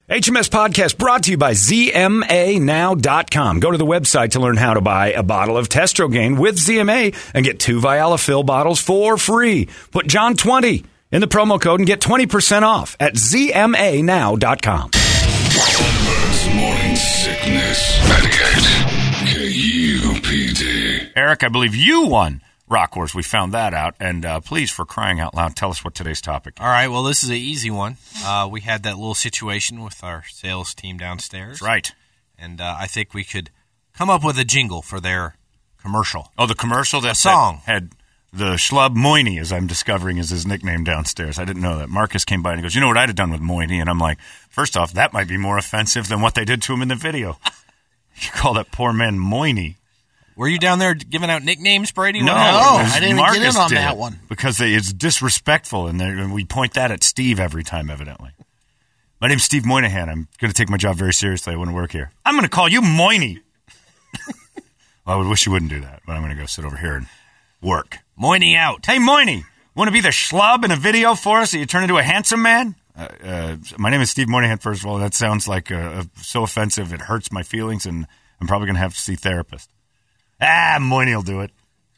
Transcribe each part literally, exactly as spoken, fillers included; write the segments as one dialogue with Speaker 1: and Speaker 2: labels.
Speaker 1: H M S Podcast brought to you by Z M A now dot com. Go to the website to learn how to buy a bottle of Testrogain with Z M A and get two Vialafil bottles for free. Put John twenty in the promo code and get twenty percent off at Z M A now dot com.
Speaker 2: Holmberg's Morning Sickness. ninety-eight K U P D.
Speaker 1: Eric, I believe you won Rock Wars. We found that out. And uh, please, for crying out loud, tell us what today's topic is.
Speaker 3: All right, well, this is an easy one. Uh, we had that little situation with our sales team downstairs.
Speaker 1: That's right.
Speaker 3: And uh, I think we could come up with a jingle for their commercial.
Speaker 1: Oh, the commercial? That
Speaker 3: a song.
Speaker 1: That had the schlub Moyni, as I'm discovering, is his nickname downstairs. I didn't know that. Marcus came by and he goes, you know what I'd have done with Moyni? And I'm like, first off, that might be more offensive than what they did to him in the video. You call that poor man Moyni.
Speaker 3: Were you down there giving out nicknames, Brady?
Speaker 1: No,
Speaker 4: I didn't even
Speaker 1: Marcus
Speaker 4: get in on
Speaker 1: did,
Speaker 4: that one.
Speaker 1: because they, it's disrespectful, and, and we point that at Steve every time, evidently. My name's Steve Moynihan. I'm going to take my job very seriously. I want to work here. I'm going to call you Moyni. Well, I would wish you wouldn't do that, but I'm going to go sit over here and work.
Speaker 3: Moyni out.
Speaker 1: Hey, Moyni, want to be the schlub in a video for us that you turn into a handsome man? Uh, uh, my name is Steve Moynihan, first of all. That sounds like uh, so offensive it hurts my feelings, and I'm probably going to have to see a therapist. Ah, Moyni will do it.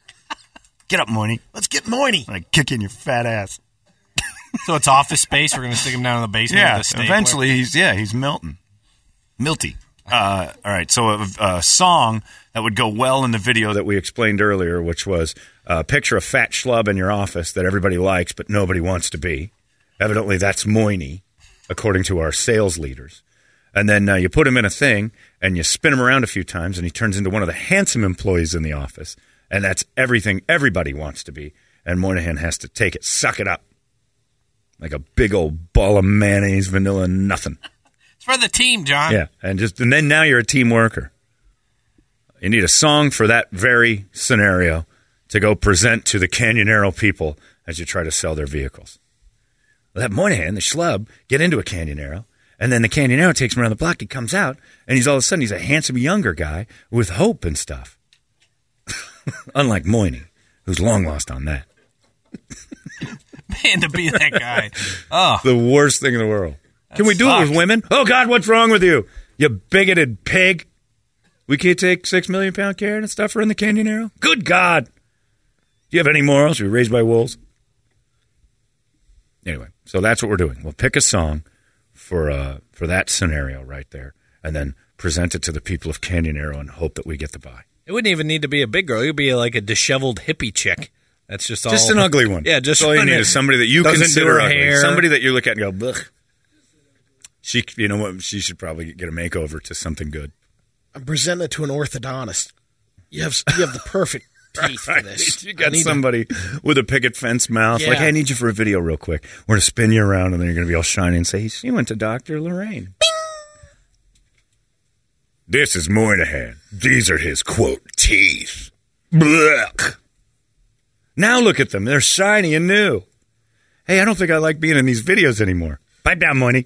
Speaker 1: Get up, Moyni.
Speaker 4: Let's get Moyni.
Speaker 1: I'm going to kick you in your fat ass.
Speaker 3: So it's office space. We're going to stick him down in the basement.
Speaker 1: Yeah,
Speaker 3: with a stapler.
Speaker 1: eventually he's yeah he's Milton, Milty. Uh, all right, so a, a song that would go well in the video that we explained earlier, which was uh, picture a fat schlub in your office that everybody likes but nobody wants to be. Evidently, that's Moyni, according to our sales leaders. And then uh, you put him in a thing and you spin him around a few times, and he turns into one of the handsome employees in the office. And that's everything everybody wants to be. And Moynihan has to take it, suck it up. Like a big old ball of mayonnaise, vanilla, nothing.
Speaker 3: It's for the team, John.
Speaker 1: Yeah, and just and then now you're a team worker. You need a song for that very scenario to go present to the Canyonero people as you try to sell their vehicles. Well, that Moynihan, the schlub, get into a Canyonero, and then the Canyonero takes him around the block. He comes out, and he's all of a sudden he's a handsome younger guy with hope and stuff. Unlike Moyni, who's long lost on that.
Speaker 3: Man, to be that guy. Oh,
Speaker 1: the worst thing in the world.
Speaker 3: That
Speaker 1: Can we do
Speaker 3: sucks.
Speaker 1: it with women? Oh, God, what's wrong with you? You bigoted pig. We can't take six million pound carrot and stuff her in the Canyonero? Good God. Do you have any morals? You're raised by wolves? Anyway, so that's what we're doing. We'll pick a song for uh, for that scenario right there, and then present it to the people of Canyonero and hope that we get the buy.
Speaker 5: It wouldn't even need to be a big girl. It would be like a disheveled hippie chick. That's just all.
Speaker 1: Just an ugly one.
Speaker 5: Yeah, just
Speaker 1: That's all you
Speaker 5: one
Speaker 1: need
Speaker 5: that
Speaker 1: is somebody that you
Speaker 5: doesn't do
Speaker 1: consider
Speaker 5: her
Speaker 1: ugly.
Speaker 5: hair.
Speaker 1: Somebody that you look at and go, blech. She, you know what? She should probably get a makeover to something good.
Speaker 4: I'm presenting it to an orthodontist. You have you have the perfect teeth for
Speaker 1: Right.
Speaker 4: this.
Speaker 1: You
Speaker 4: I
Speaker 1: got
Speaker 4: need
Speaker 1: somebody with a picket fence mouth.
Speaker 4: Yeah.
Speaker 1: Like, hey, I need you for a video real quick. We're going to spin you around, and then you're going to be all shiny and say, she went to Doctor Lorraine. Bing! This is Moynihan. These are his, quote, teeth. Blech. Now look at them. They're shiny and new. Hey, I don't think I like being in these videos anymore. Pipe down, Moyni.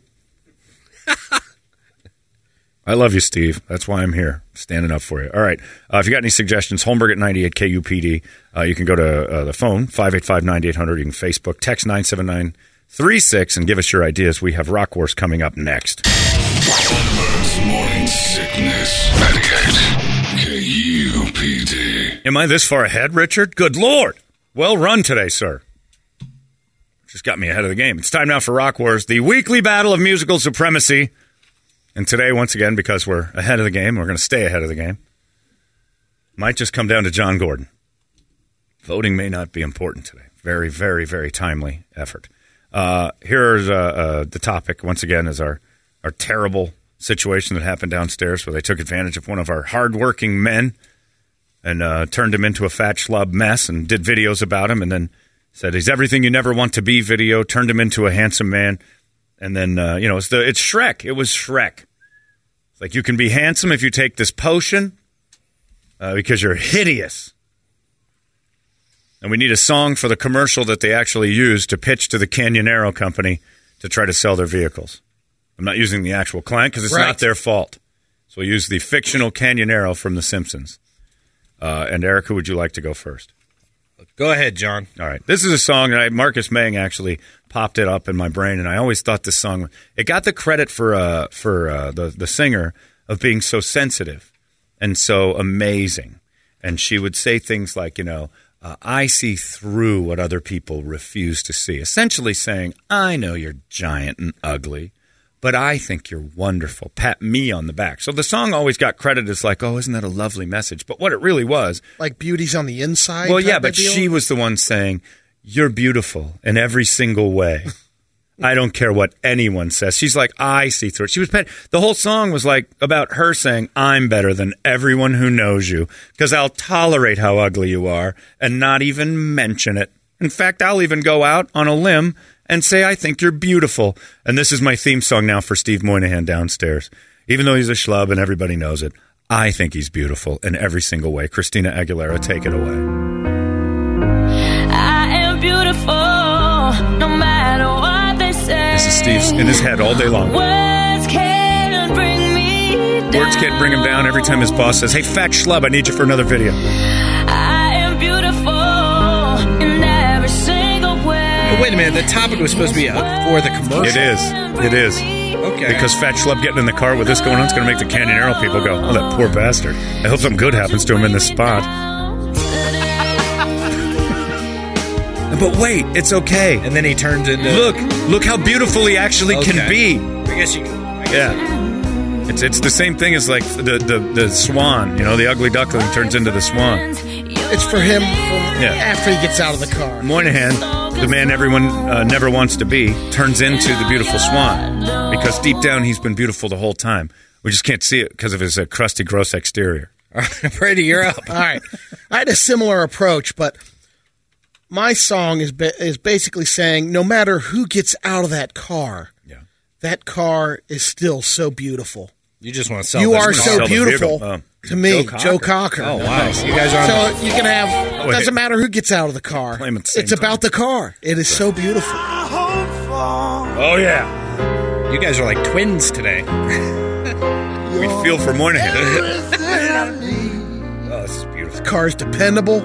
Speaker 1: I love you, Steve. That's why I'm here, standing up for you. All right. Uh, if you got any suggestions, Holmberg at ninety-eight K U P D. Uh, you can go to uh, the phone, five eight five, nine eight hundred. You can Facebook, text nine seven nine three six, and give us your ideas. We have Rock Wars coming up next.
Speaker 2: Holmberg's Morning Sickness. ninety-eight K U P D.
Speaker 1: Am I this far ahead, Richard? Good Lord. Well run today, sir. Just got me ahead of the game. It's time now for Rock Wars, the weekly battle of musical supremacy. And today, once again, because we're ahead of the game, we're going to stay ahead of the game, might just come down to John Gordon. Voting may not be important today. Very, very, very timely effort. Uh, here's uh, uh, the topic, once again, is our, our terrible situation that happened downstairs where they took advantage of one of our hardworking men and uh, turned him into a fat schlub mess and did videos about him and then said he's everything you never want to be video, turned him into a handsome man. And then, uh, you know, it's, the, it's Shrek. It was Shrek. It's like you can be handsome if you take this potion uh, because you're hideous. And we need a song for the commercial that they actually used to pitch to the Canyonero company to try to sell their vehicles. I'm not using the actual client because it's
Speaker 4: Right.
Speaker 1: not their fault. So we use the fictional Canyonero from The Simpsons. Uh, and Eric, who would you like to go first?
Speaker 5: Go ahead, John.
Speaker 1: All right. This is a song that I, Marcus Mang actually popped it up in my brain, and I always thought this song, it got the credit for uh, for uh, the, the singer of being so sensitive and so amazing. And she would say things like, you know, uh, I see through what other people refuse to see. Essentially saying, I know you're giant and ugly, but I think you're wonderful. Pat me on the back. So the song always got credit as like, oh, isn't that a lovely message? But what it really was.
Speaker 4: Like beauty's on the inside?
Speaker 1: Well, yeah,
Speaker 4: type
Speaker 1: but
Speaker 4: of deal?
Speaker 1: she was the one saying, you're beautiful in every single way. I don't care what anyone says. She's like, I see through it. She was pet- the whole song was like about her saying, I'm better than everyone who knows you because I'll tolerate how ugly you are and not even mention it. In fact, I'll even go out on a limb and say, I think you're beautiful. And this is my theme song now for Steve Moynihan downstairs. Even though he's a schlub and everybody knows it, I think he's beautiful in every single way. Christina Aguilera, take it away.
Speaker 6: I am beautiful, no matter what they say.
Speaker 1: This is Steve's in his head all day long.
Speaker 6: Words can't bring me down.
Speaker 1: Words can't bring him down every time his boss says, hey, fat schlub, I need you for another video.
Speaker 6: I am beautiful in every single way.
Speaker 5: But wait a minute, the topic was supposed to be uh, for the commercial.
Speaker 1: It is. It is.
Speaker 5: Okay.
Speaker 1: Because fat schlub getting in the car with this going on is going to make the Canyon Arrow people go, oh, that poor bastard. I hope something good happens to him in this spot. But wait, it's okay.
Speaker 5: And then he turns into...
Speaker 1: Look, look how beautiful he actually
Speaker 5: Okay.
Speaker 1: can be.
Speaker 5: I guess you... I guess
Speaker 1: Yeah. It's it's the same thing as like the, the, the swan. You know, the ugly duckling turns into the swan.
Speaker 4: It's for him for
Speaker 1: Yeah.
Speaker 4: after he gets out of the car.
Speaker 1: Moynihan, the man everyone uh, never wants to be, turns into the beautiful swan. Because deep down, he's been beautiful the whole time. We just can't see it because of his uh, crusty, gross exterior.
Speaker 5: Brady, you're up.
Speaker 4: All right. I had a similar approach, but my song is ba- is basically saying no matter who gets out of that car,
Speaker 1: Yeah.
Speaker 4: that car is still so beautiful.
Speaker 5: You just want to sell
Speaker 4: You
Speaker 5: this
Speaker 4: are
Speaker 5: car.
Speaker 4: so
Speaker 1: Sell the
Speaker 4: beautiful
Speaker 1: vehicle. Oh.
Speaker 4: to me,
Speaker 1: Joe
Speaker 4: Joe
Speaker 1: Cocker.
Speaker 4: Cocker.
Speaker 5: Oh, wow. You guys are on
Speaker 4: So you can have,
Speaker 1: wait.
Speaker 4: doesn't matter who gets out of the car.
Speaker 1: Play 'em at the same
Speaker 4: It's about the car. It is so beautiful.
Speaker 1: Oh, yeah.
Speaker 5: You guys are like twins today.
Speaker 1: We feel for Moynihan. Oh, this is beautiful.
Speaker 4: The car is dependable.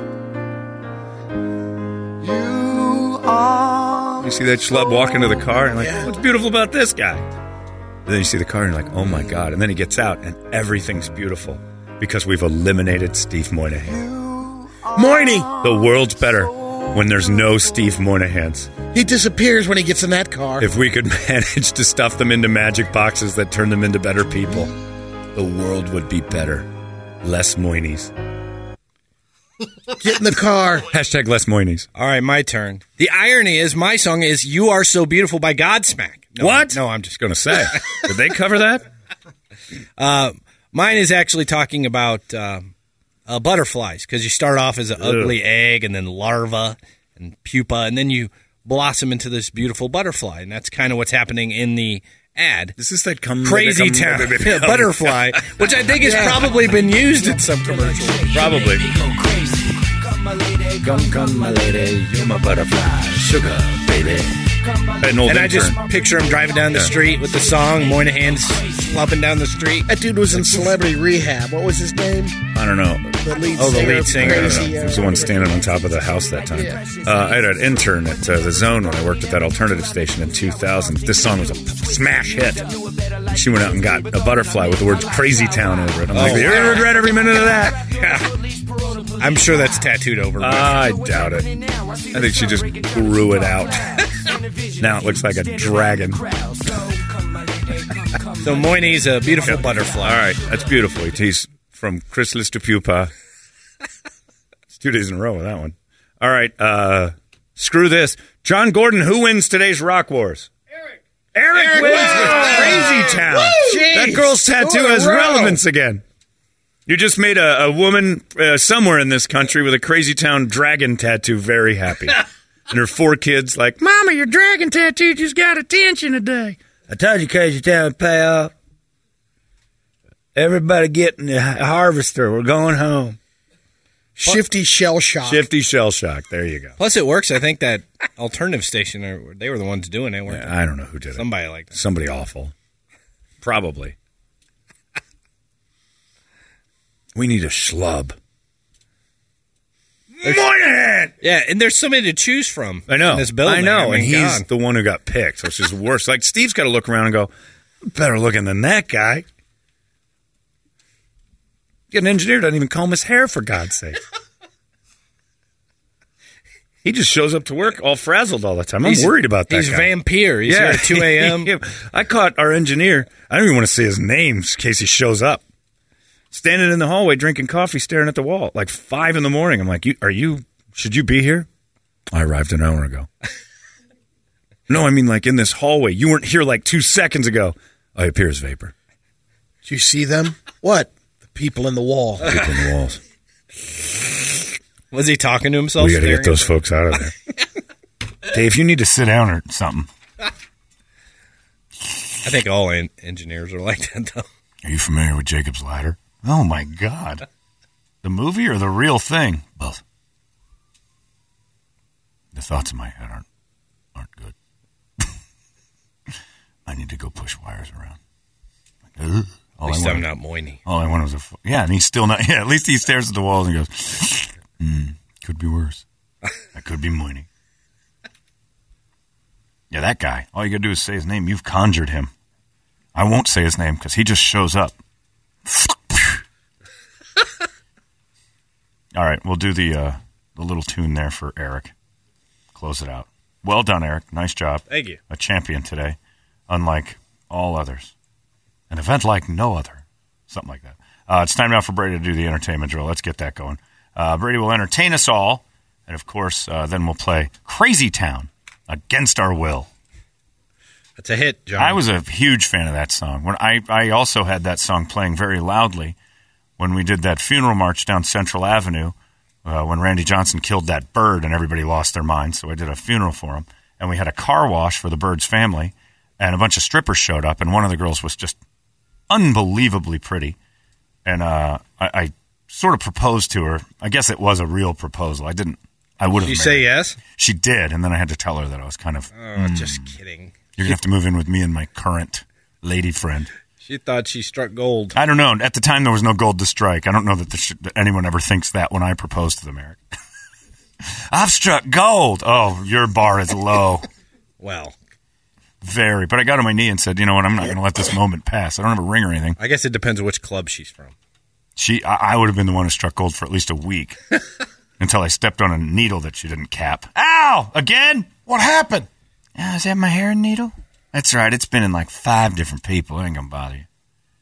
Speaker 1: You see that schlub walk into the car and like, what's beautiful about this guy? And then you see the car and you're like, oh my God. And then he gets out and everything's beautiful because we've eliminated Steve Moynihan.
Speaker 4: Moyni,
Speaker 1: The world's better when there's no Steve Moynihans.
Speaker 4: he disappears when he gets in that car.
Speaker 1: If we could manage to stuff them into magic boxes that turn them into better people, the world would be better. Less Moynies.
Speaker 4: Get in the car.
Speaker 1: Hashtag less Moynies.
Speaker 5: All right, my turn. The irony is my song is You Are So Beautiful by Godsmack. No,
Speaker 1: What?
Speaker 5: No, I'm just
Speaker 1: Just going to say. Did they cover that?
Speaker 5: Uh, mine is actually talking about uh, uh, butterflies because you start off as an ugly egg and then larva and pupa, and then you blossom into this beautiful butterfly, and that's kind of what's happening in the ad.
Speaker 1: Is this that come
Speaker 5: Crazy
Speaker 1: come-
Speaker 5: Town butterfly, which I think has probably been used in some commercial.
Speaker 1: Probably. Come, come, my lady, you're my butterfly, sugar, baby. An old
Speaker 5: And I just
Speaker 1: intern.
Speaker 5: picture him driving down the
Speaker 1: Yeah.
Speaker 5: street with the song, Moynihan's slopping down the street.
Speaker 4: That dude was in Celebrity Rehab. What was his name?
Speaker 1: I don't know.
Speaker 4: The lead
Speaker 5: Oh, the
Speaker 4: singer.
Speaker 5: lead singer.
Speaker 1: I don't know.
Speaker 4: Crazy,
Speaker 1: He
Speaker 4: uh,
Speaker 1: was the one standing on top of the house that time. Uh, I had an intern at uh, The Zone when I worked at that alternative station in two thousand. This song was a smash hit. She went out and got a butterfly with the words Crazy Town over it. I'm like,
Speaker 5: Oh,
Speaker 1: you're going to regret every minute of that.
Speaker 5: Yeah. I'm sure that's tattooed over.
Speaker 1: I doubt it. I think she just grew it out. Now it looks like a dragon.
Speaker 5: So Moyni's a beautiful butterfly.
Speaker 1: All right, that's beautiful. He's from chrysalis to pupa. It's two days in a row with that one. All right, uh, screw this. John Gordon, who wins today's Rock Wars? Eric. Eric,
Speaker 4: Eric
Speaker 1: wins
Speaker 4: wins.
Speaker 1: with Crazy Town.
Speaker 4: Jeez.
Speaker 1: That girl's tattoo
Speaker 4: Two in a
Speaker 1: has
Speaker 4: row.
Speaker 1: relevance again. You just made a, a woman uh, somewhere in this country with a Crazy Town dragon tattoo very happy. And her four kids like, Mama, your dragon tattoo just got attention today. I told you Crazy Town would pay off. Everybody get in the harvester. We're going home.
Speaker 4: Shifty Shell Shock.
Speaker 1: Shifty Shell Shock. There you go.
Speaker 5: Plus, it works. I think that alternative station, or they were the ones doing it. weren't
Speaker 1: I don't know who did
Speaker 5: they?
Speaker 1: it.
Speaker 5: Somebody like that.
Speaker 1: Somebody awful. Probably. We need a schlub. Moynihan!
Speaker 5: Yeah, and there's so many to choose from.
Speaker 1: I know.
Speaker 5: In this building.
Speaker 1: I know,
Speaker 5: mean,
Speaker 1: and he's
Speaker 5: God.
Speaker 1: the one who got picked, which is worse. Like, Steve's got to look around and go, better looking than that guy. Get an engineer doesn't even comb his hair, for God's sake. He just shows up to work all frazzled all the time. I'm
Speaker 5: He's-
Speaker 1: worried about that
Speaker 5: He's
Speaker 1: guy.
Speaker 5: vampire. He's here at two a.m.
Speaker 1: I caught our engineer. I don't even want to say his name in case he shows up. Standing in the hallway drinking coffee, staring at the wall, like five in the morning. I'm like, you, are you, should you be here? I arrived an hour ago. No, I mean like in this hallway. You weren't here like two seconds ago. I appear as vapor.
Speaker 4: Do you see them? What? The people in the wall.
Speaker 1: People in the walls.
Speaker 5: Was he talking to himself?
Speaker 1: We got to get
Speaker 5: staring
Speaker 1: those
Speaker 5: at-
Speaker 1: folks out of there. Dave, you need to sit down or something.
Speaker 5: I think all en- engineers are like that, though.
Speaker 1: Are you familiar with Jacob's Ladder? Oh, my God. The movie or the real thing? Both. The thoughts in my head aren't aren't good. I need to go push wires around. Ugh. All
Speaker 5: At least
Speaker 1: I
Speaker 5: I'm
Speaker 1: wanted-
Speaker 5: not Moyni.
Speaker 1: All I wanted was a... F- yeah, and he's still not... Yeah, at least he stares at the walls and goes, hmm, could be worse. That could be Moyni. Yeah, that guy. All you got to do is say his name. You've conjured him. I won't say his name because he just shows up. All right, we'll do the uh, the little tune there for Eric. Close it out. Well done, Eric. Nice job.
Speaker 5: Thank you.
Speaker 1: A champion today, unlike all others. An event like no other. Something like that. Uh, it's time now for Brady to do the entertainment drill. Let's get that going. Uh, Brady will entertain us all, and of course, uh, then we'll play Crazy Town, Against Our Will.
Speaker 5: That's a hit, John.
Speaker 1: I was a huge fan of that song. When I, I also had that song playing very loudly when we did that funeral march down Central Avenue uh, when Randy Johnson killed that bird and everybody lost their minds. So I did a funeral for him. And we had a car wash for the bird's family, and a bunch of strippers showed up, and one of the girls was just unbelievably pretty. And uh, I, I sort of proposed to her. I guess it was a real proposal. I didn't. I would have.
Speaker 5: Did you say yes?
Speaker 1: She did, and then I had to tell her that I was kind of.
Speaker 5: Oh, just kidding.
Speaker 1: You're gonna have to move in with me and my current lady friend.
Speaker 5: She thought she struck gold.
Speaker 1: I don't know. At the time, there was no gold to strike. I don't know that, the sh- that anyone ever thinks that when I propose to them, Eric. I've struck gold. Oh, your bar is low.
Speaker 5: Well,
Speaker 1: Very. But I got on my knee and said, you know what? I'm not going to let this moment pass. I don't have a ring or anything.
Speaker 5: I guess it depends on which club she's from.
Speaker 1: She, I, I would have been the one who struck gold for at least a week until I stepped on a needle that she didn't cap. Ow! Again? What happened? Oh, is that my hair needle? That's right. It's been in like five different people. It ain't going to bother you.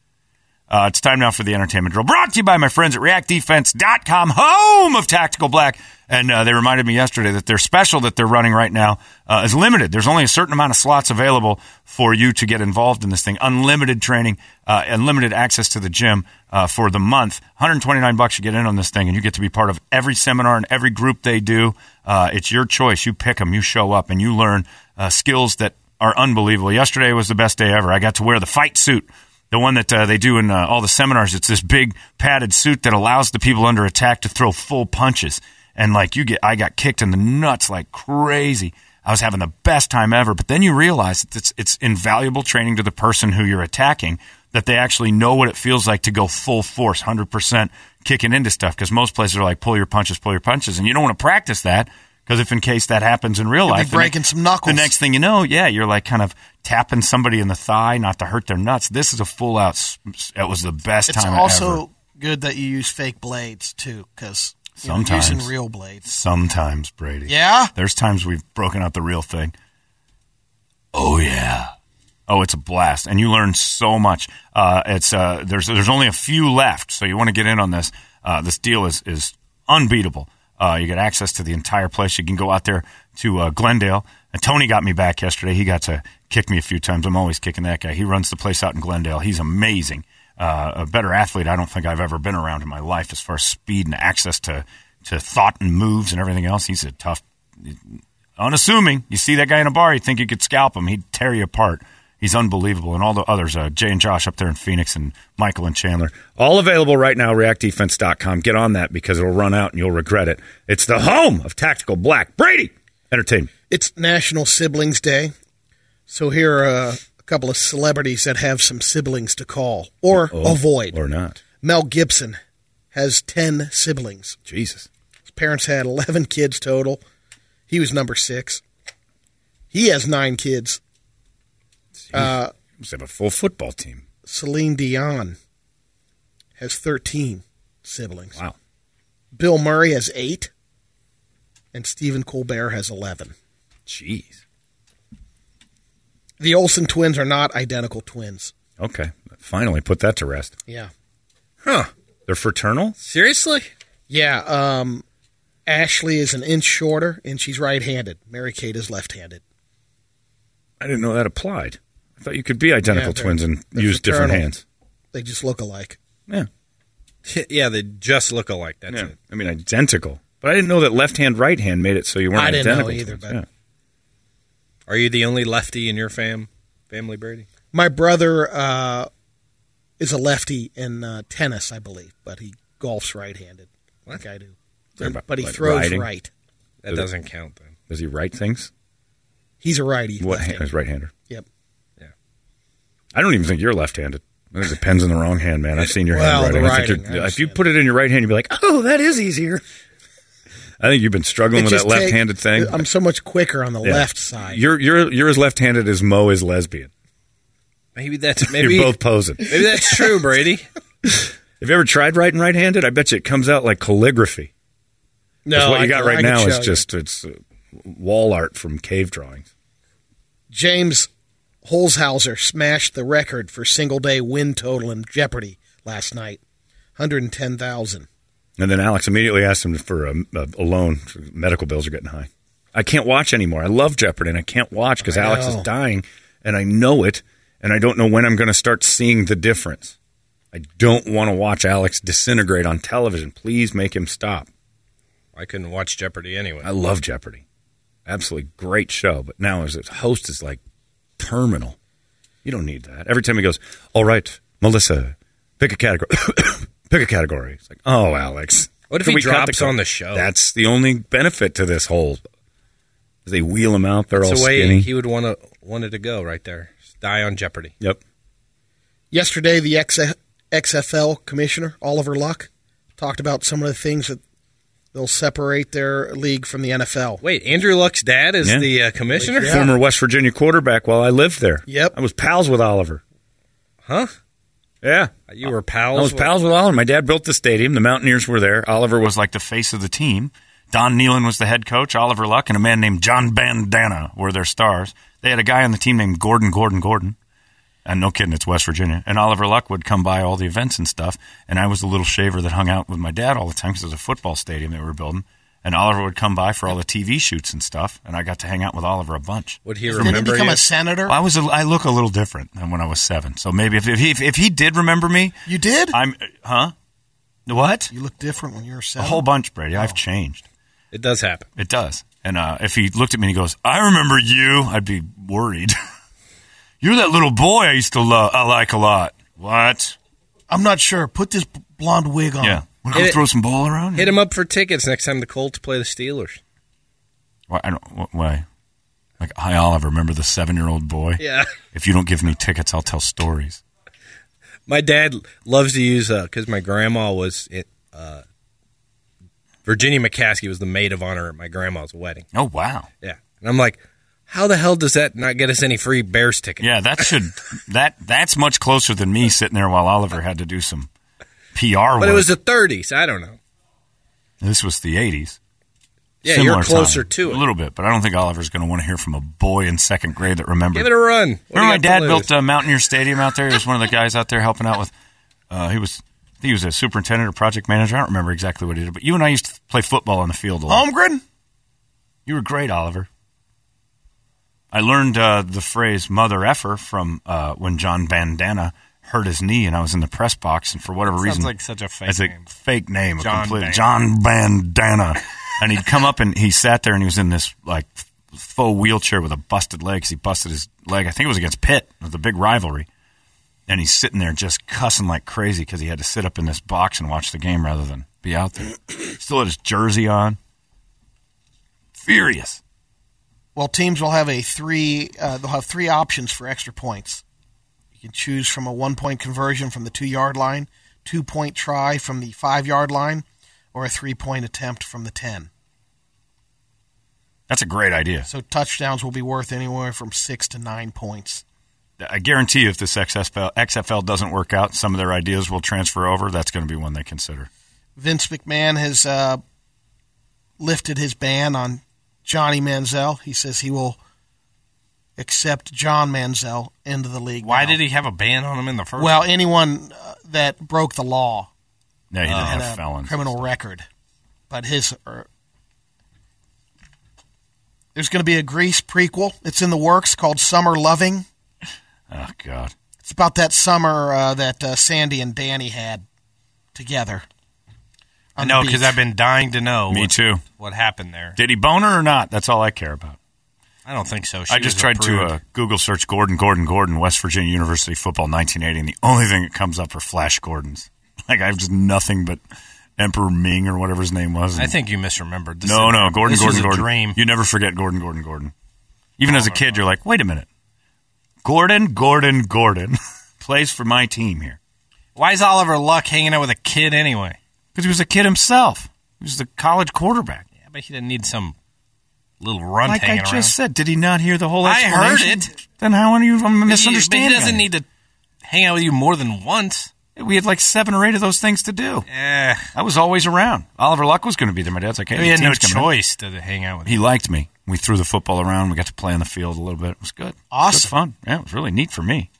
Speaker 1: Uh, it's time now for the entertainment drill. Brought to you by my friends at react defense dot com, home of Tactical Black. And uh, they reminded me yesterday that their special that they're running right now uh, is limited. There's only a certain amount of slots available for you to get involved in this thing. Unlimited training, uh, unlimited access to the gym uh, for the month. one hundred twenty-nine bucks you get in on this thing, and you get to be part of every seminar and every group they do. Uh, it's your choice. You pick them. You show up, and you learn uh, skills that are unbelievable. Yesterday was the best day ever. I got to wear the fight suit. The one that uh, they do in uh, all the seminars. It's this big padded suit that allows the people under attack to throw full punches. And like you get, I got kicked in the nuts like crazy. I was having the best time ever. But then you realize that it's, it's invaluable training to the person who you're attacking, that they actually know what it feels like to go full force, one hundred percent kicking into stuff. Because most places are like, pull your punches, pull your punches. And you don't want to practice that. Because if in case that happens in real
Speaker 4: You'll be
Speaker 1: life, the
Speaker 4: breaking
Speaker 1: ne-
Speaker 4: some knuckles.
Speaker 1: The next thing you know, yeah, you're like kind of tapping somebody in the thigh, not to hurt their nuts. This is a full out. s- It was the best
Speaker 7: It's
Speaker 1: time
Speaker 7: also
Speaker 1: ever.
Speaker 7: good that you use fake blades too, because
Speaker 1: Sometimes.
Speaker 7: using real blades.
Speaker 1: Sometimes, Brady.
Speaker 7: Yeah,
Speaker 1: There's times we've broken out the real thing. Oh yeah. Oh, it's a blast, and you learn so much. Uh, it's uh, there's there's only a few left, so you want to get in on this. Uh, this deal is is unbeatable. Uh, you get access to the entire place. You can go out there to uh, Glendale. And Tony got me back yesterday. He got to kick me a few times. I'm always kicking that guy. He runs the place out in Glendale. He's amazing. Uh, a better athlete I don't think I've ever been around in my life as far as speed and access to, to thought and moves and everything else. He's a tough, unassuming. You see that guy in a bar, you think you could scalp him. He'd tear you apart. He's unbelievable. And all the others, uh, Jay and Josh up there in Phoenix and Michael and Chandler. All available right now, react defense dot com. Get on that because it'll run out and you'll regret it. It's the home of Tactical Black. Brady, entertainment.
Speaker 4: It's National Siblings Day. So here are uh, a couple of celebrities that have some siblings to call or
Speaker 1: Oh,
Speaker 4: avoid.
Speaker 1: Or not.
Speaker 4: Mel Gibson has ten siblings.
Speaker 1: Jesus.
Speaker 4: His parents had eleven kids total. He was number six. He has nine kids.
Speaker 1: Uh, he must have a full football team.
Speaker 4: Celine Dion has thirteen siblings.
Speaker 1: Wow.
Speaker 4: Bill Murray has eight. And Stephen Colbert has eleven.
Speaker 1: Jeez.
Speaker 4: The Olsen twins are not identical twins.
Speaker 1: Okay. Finally put that to rest.
Speaker 4: Yeah.
Speaker 5: Huh.
Speaker 1: They're fraternal?
Speaker 5: Seriously?
Speaker 4: Yeah. Um, Ashley is an inch shorter, and she's right-handed. Mary-Kate is left-handed.
Speaker 1: I didn't know that applied. I thought you could be identical
Speaker 4: Yeah,
Speaker 1: twins and
Speaker 4: they're
Speaker 1: use different
Speaker 4: fraternal.
Speaker 1: hands.
Speaker 4: They just look alike.
Speaker 1: Yeah.
Speaker 5: Yeah, they just look alike. That's
Speaker 1: yeah.
Speaker 5: it.
Speaker 1: I mean, identical. But I didn't know that left hand, right hand made it so you weren't
Speaker 4: I didn't know
Speaker 1: identical.
Speaker 4: either,
Speaker 1: twins.
Speaker 4: but-
Speaker 1: Yeah.
Speaker 5: Are you the only lefty in your fam family, Brady?
Speaker 4: My brother uh, is a lefty in uh, tennis, I believe, but he golfs right-handed, like I do. And-
Speaker 1: about,
Speaker 4: but he
Speaker 1: like,
Speaker 4: throws
Speaker 1: riding?
Speaker 4: right.
Speaker 5: That doesn't count then.
Speaker 1: Does he write things?
Speaker 4: He's a righty.
Speaker 1: What hand?
Speaker 4: left-handed.
Speaker 1: He's right-hander.
Speaker 4: Yep.
Speaker 1: I don't even think you're left-handed. I think the pen's in the wrong hand, man. I've seen your
Speaker 4: Well,
Speaker 1: handwriting.
Speaker 4: the
Speaker 1: I think
Speaker 4: writing,
Speaker 1: you're-
Speaker 4: I
Speaker 1: if you
Speaker 4: understand.
Speaker 1: put it in your right hand, you'd be like, oh, that is easier. I think you've been struggling
Speaker 4: It
Speaker 1: with that
Speaker 4: just take-
Speaker 1: left-handed thing.
Speaker 4: I'm so much quicker on the
Speaker 1: Yeah.
Speaker 4: left side.
Speaker 1: You're you're you're as left-handed as Mo is lesbian.
Speaker 5: Maybe that's maybe
Speaker 1: You're both posing.
Speaker 5: maybe that's true, Brady.
Speaker 1: Have you ever tried writing right-handed? I bet you it comes out like calligraphy.
Speaker 4: no,
Speaker 1: 'Cause what
Speaker 4: I
Speaker 1: you got
Speaker 4: can-
Speaker 1: right
Speaker 4: I can
Speaker 1: now
Speaker 4: show
Speaker 1: is
Speaker 4: you.
Speaker 1: just it's uh, wall art from cave drawings.
Speaker 4: James Holzhauser smashed the record for single-day win total in Jeopardy last night, one hundred ten thousand.
Speaker 1: And then Alex immediately asked him for a, a, a loan. Medical bills are getting high. I can't watch anymore. I love Jeopardy, and I can't watch because
Speaker 4: I
Speaker 1: Alex is
Speaker 4: know.
Speaker 1: dying, and I know it, and I don't know when I'm going to start seeing the difference. I don't want to watch Alex disintegrate on television. Please make him stop.
Speaker 5: I couldn't watch Jeopardy anyway.
Speaker 1: I love Jeopardy. Absolutely great show, but now as a host is like terminal. You don't need that. Every time he goes, all right, Melissa, pick a category. Pick a category. It's like, oh, Alex.
Speaker 5: What if
Speaker 1: Can
Speaker 5: he
Speaker 1: we cut
Speaker 5: drops
Speaker 1: the-
Speaker 5: on the show?
Speaker 1: That's the only benefit to this whole. They wheel him out. They're
Speaker 5: That's
Speaker 1: all
Speaker 5: the way
Speaker 1: skinny.
Speaker 5: he would want to wanted to go right there. Just die on Jeopardy.
Speaker 1: Yep.
Speaker 4: Yesterday, the X F L commissioner, Oliver Luck, talked about some of the things that they'll separate their league from the N F L.
Speaker 5: Wait, Andrew Luck's dad is
Speaker 1: Yeah.
Speaker 5: the uh, commissioner?
Speaker 4: Yeah.
Speaker 1: Former West Virginia quarterback while I lived there.
Speaker 4: Yep.
Speaker 1: I was pals with Oliver.
Speaker 5: Huh?
Speaker 1: Yeah.
Speaker 5: You were pals?
Speaker 1: I was
Speaker 5: with-
Speaker 1: pals with Oliver. My dad built the stadium. The Mountaineers were there. Oliver was like the face of the team. Don Nealon was the head coach. Oliver Luck and a man named John Bandana were their stars. They had a guy on the team named Gordon Gordon Gordon. And no kidding, it's West Virginia. And Oliver Luck would come by all the events and stuff. And I was the little shaver that hung out with my dad all the time because it was a football stadium they were building. And Oliver would come by for all the T V shoots and stuff. And I got to hang out with Oliver a bunch.
Speaker 5: Would he
Speaker 7: Didn't he
Speaker 5: remember
Speaker 7: become
Speaker 5: you?
Speaker 7: a senator?
Speaker 1: Well, I was a, I look a little different than when I was seven. So maybe if, if he if he did remember me,
Speaker 7: You did?
Speaker 1: I'm huh? What?
Speaker 7: You look different when you were
Speaker 1: A
Speaker 7: seven.
Speaker 1: whole bunch, Brady. I've changed.
Speaker 5: It does happen.
Speaker 1: It does. And uh, if he looked at me and he goes, "I remember you," I'd be worried. You're that little boy I used to love. I like a lot. What?
Speaker 7: I'm not sure. Put this b- blonde wig on.
Speaker 1: Yeah. Want to
Speaker 5: Hit
Speaker 1: go
Speaker 5: it-
Speaker 1: throw some ball around?
Speaker 5: Hit him up for tickets next time the Colts play the Steelers.
Speaker 1: Why? I don't. wh- Why? Like, hi, Oliver. Remember the seven-year-old boy?
Speaker 5: Yeah.
Speaker 1: If you don't give me tickets, I'll tell stories.
Speaker 5: My dad loves to use, because my grandma was, uh, Virginia McCaskey was the maid of honor at my grandma's wedding.
Speaker 1: Oh wow.
Speaker 5: Yeah. And I'm like, how the hell does that not get us any free Bears tickets?
Speaker 1: Yeah, that should that that's much closer than me sitting there while Oliver had to do some P R work.
Speaker 5: But it was the thirties. I don't know.
Speaker 1: This was the eighties.
Speaker 5: Yeah,
Speaker 1: Similar
Speaker 5: you're closer
Speaker 1: time.
Speaker 5: to it.
Speaker 1: A little bit, but I don't think Oliver's going to want to hear from a boy in second grade that remembered.
Speaker 5: Give it a run. What do you
Speaker 1: Remember my
Speaker 5: got to
Speaker 1: dad
Speaker 5: lose?
Speaker 1: built uh, Mountaineer Stadium out there? He was one of the guys out there helping out with. Uh, he was he was a superintendent or project manager. I don't remember exactly what he did, but you and I used to play football on the field a lot.
Speaker 7: Holmgren?
Speaker 1: You were great, Oliver. I learned uh, the phrase "mother effer" from uh, when John Bandana hurt his knee, and I was in the press box, and for whatever
Speaker 3: Sounds
Speaker 1: reason,
Speaker 3: like such a fake
Speaker 1: it's a
Speaker 3: name.
Speaker 1: fake name, a
Speaker 3: John
Speaker 1: complete
Speaker 3: Ban-
Speaker 1: John Bandana, and he'd come up and he sat there and he was in this like faux wheelchair with a busted leg 'cause he busted his leg. I think it was against Pitt. It was a big rivalry, and he's sitting there just cussing like crazy because he had to sit up in this box and watch the game rather than be out there. Still had his jersey on, furious.
Speaker 7: Well, teams will have a three. Uh, they'll have three options for extra points. You can choose from a one-point conversion from the two-yard line, two-point try from the five-yard line, or a three-point attempt from the ten.
Speaker 1: That's a great idea.
Speaker 7: So touchdowns will be worth anywhere from six to nine points.
Speaker 1: I guarantee you if this X F L, X F L doesn't work out, some of their ideas will transfer over. That's going to be one they consider.
Speaker 7: Vince McMahon has uh, lifted his ban on Johnny Manziel. He says he will accept John Manziel into the league.
Speaker 3: Why
Speaker 7: now.
Speaker 3: did he have a ban on him in the first?
Speaker 7: Well, anyone uh, that broke the law
Speaker 1: No, he didn't
Speaker 7: uh,
Speaker 1: have
Speaker 7: had a
Speaker 1: felons.
Speaker 7: criminal record. But his... Uh, there's going to be a Grease prequel. It's in the works called Summer Loving.
Speaker 1: Oh, God.
Speaker 7: It's about that summer uh, that uh, Sandy and Danny had together.
Speaker 3: I know, because I've been dying to know.
Speaker 1: Me
Speaker 3: what,
Speaker 1: too.
Speaker 3: What happened there?
Speaker 1: Did he bone her or not? That's all I care about.
Speaker 3: I don't think so. She
Speaker 1: I just
Speaker 3: was
Speaker 1: tried
Speaker 3: approved.
Speaker 1: to uh, Google search Gordon, Gordon, Gordon, West Virginia University football nineteen eighty, and the only thing that comes up are Flash Gordons. Like, I have just nothing but Emperor Ming or whatever his name was.
Speaker 3: I think you misremembered. This
Speaker 1: no,
Speaker 3: is,
Speaker 1: no, Gordon,
Speaker 3: this
Speaker 1: Gordon,
Speaker 3: was a
Speaker 1: Gordon.
Speaker 3: dream.
Speaker 1: You never forget Gordon, Gordon, Gordon. Even as a kid, you're like, wait a minute. Gordon, Gordon, Gordon plays for my team here.
Speaker 3: Why is Oliver Luck hanging out with a kid anyway?
Speaker 1: Because he was a kid himself. He was the college quarterback.
Speaker 3: Yeah, but he didn't need some little runt
Speaker 1: Like I
Speaker 3: hanging
Speaker 1: just
Speaker 3: around.
Speaker 1: said, did he not hear the whole
Speaker 3: I heard
Speaker 1: explanation?
Speaker 3: it.
Speaker 1: Then how are you I'm
Speaker 3: But he-
Speaker 1: misunderstanding?
Speaker 3: But he doesn't
Speaker 1: it?
Speaker 3: need to hang out with you more than once.
Speaker 1: We had like seven or eight of those things to do.
Speaker 3: Eh,
Speaker 1: I was always around. Oliver Luck was going to be there. My dad's like, hey,
Speaker 3: he
Speaker 1: the
Speaker 3: had no
Speaker 1: team's coming in.
Speaker 3: choice to hang out with
Speaker 1: He
Speaker 3: you.
Speaker 1: liked me. We threw the football around. We got to play on the field a little bit. It was good.
Speaker 7: Awesome.
Speaker 1: It was good fun. Yeah, it was really neat for me.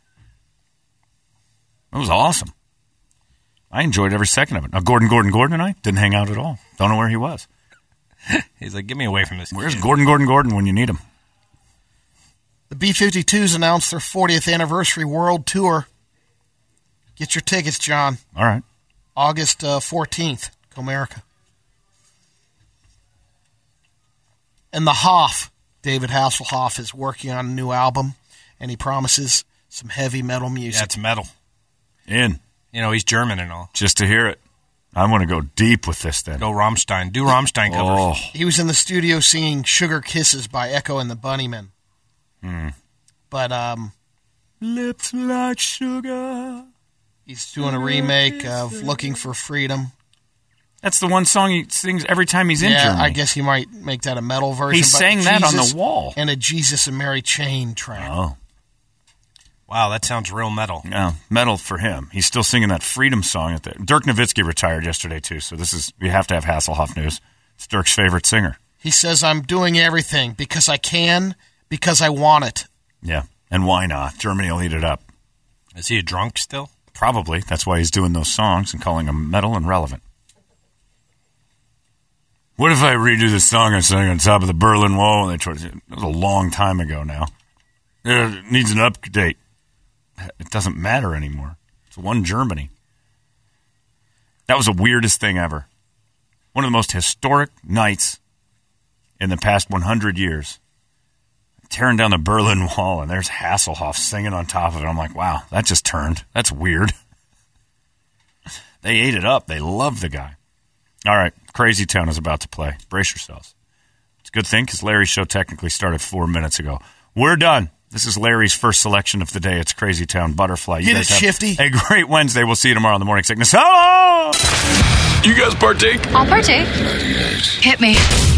Speaker 1: It was awesome. I enjoyed every second of it. Now, Gordon, Gordon, Gordon and I didn't hang out at all. Don't know where he was.
Speaker 3: He's like, get me away from this
Speaker 1: Where's
Speaker 3: kid.
Speaker 1: Gordon, Gordon, Gordon when you need him?
Speaker 7: The B fifty-twos announced their fortieth anniversary world tour. Get your tickets, John.
Speaker 1: All right.
Speaker 7: August uh, fourteenth, Comerica. And the Hoff, David Hasselhoff, is working on a new album, and he promises some heavy metal music.
Speaker 3: Yeah, it's metal.
Speaker 1: In.
Speaker 3: You know, he's German and all.
Speaker 1: Just to hear it. I want to go deep with this then.
Speaker 3: Go Rammstein. Do Rammstein covers.
Speaker 1: Oh.
Speaker 7: He was in the studio singing Sugar Kisses by Echo and the Bunnymen.
Speaker 1: Hmm.
Speaker 7: But um,
Speaker 1: Lips like sugar.
Speaker 7: he's doing a remake of Looking for Freedom.
Speaker 1: That's the one song he sings every time he's in
Speaker 7: yeah,
Speaker 1: Germany.
Speaker 7: I guess he might make that a metal version.
Speaker 1: He
Speaker 7: but
Speaker 1: sang that on
Speaker 7: Jesus
Speaker 1: the wall.
Speaker 7: And a Jesus and Mary Chain track.
Speaker 1: Oh.
Speaker 3: Wow, that sounds real metal.
Speaker 1: Yeah, metal for him. He's still singing that Freedom song. At the, Dirk Nowitzki retired yesterday, too, so this is, we have to have Hasselhoff news. It's Dirk's favorite singer.
Speaker 7: He says, I'm doing everything because I can, because I want it.
Speaker 1: Yeah, and why not? Germany will eat it up.
Speaker 3: Is he a drunk still?
Speaker 1: Probably. That's why he's doing those songs and calling them metal and relevant. What if I redo the song I sang on top of the Berlin Wall? When they tried to, it was a long time ago now. It needs an update. It doesn't matter anymore. It's one Germany. That was the weirdest thing ever. One of the most historic nights in the past one hundred years. Tearing down the Berlin Wall, and there's Hasselhoff singing on top of it. I'm like, wow, that just turned. That's weird. They ate it up. They love the guy. All right, Crazy Town is about to play. Brace yourselves. It's a good thing because Larry's show technically started four minutes ago. We're done. This is Larry's first selection of the day. It's Crazy Town Butterfly. You
Speaker 7: Hit
Speaker 1: guys
Speaker 7: it,
Speaker 1: have
Speaker 7: Shifty.
Speaker 1: a great Wednesday. We'll see you tomorrow on the Morning Sickness. Hello!
Speaker 2: You guys partake?
Speaker 8: I'll partake.
Speaker 2: ninety-eight
Speaker 8: Hit me.